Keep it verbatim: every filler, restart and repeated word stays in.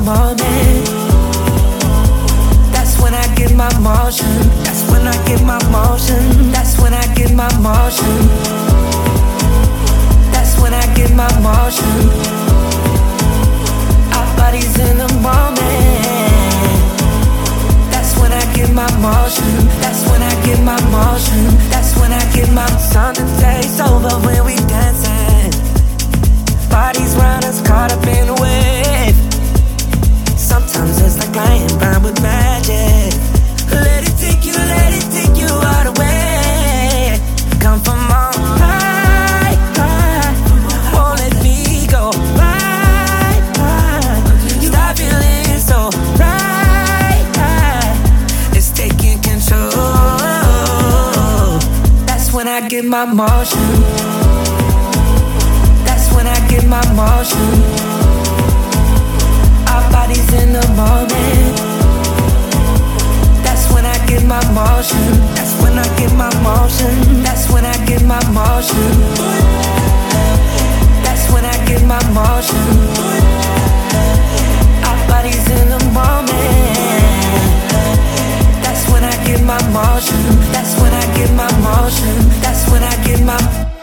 moment. That's when I get my motion. That's when I get my motion. That's when I get my motion. That's when I get my motion. Our bodies in the moment. That's when I get my motion. That's when I get my motion. That's when I get my something takes over when we dancing. Bodies round us caught up in a wave. Sometimes it's like laying burn with magic. Let it take you, let it take you all the way. Come from on high, high. Won't let me go. Right, right. Stop feeling so right, right. It's taking control. That's when I get my motion. That's when I get my motion. Our bodies in the moment. That's when I get my motion. That's when I get my motion. That's when I get my motion. That's when I get my motion. Our bodies in the moment. That's when I get my motion. That's when I get my motion. That's when I get my